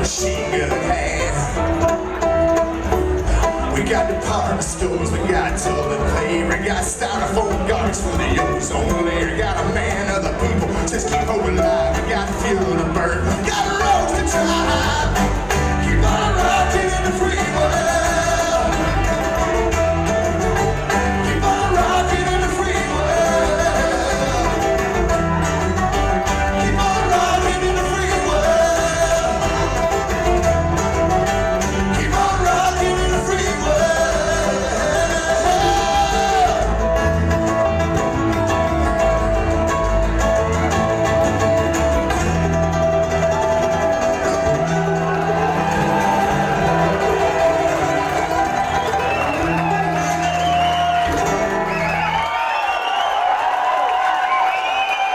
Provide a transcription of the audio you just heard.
machine gun hand. We got department stores, we got toilet paper, we got styrofoam garbage for the ozone layer. We got a man of the people, just keep hope alive. We got fuel to burn, we got a road to drive.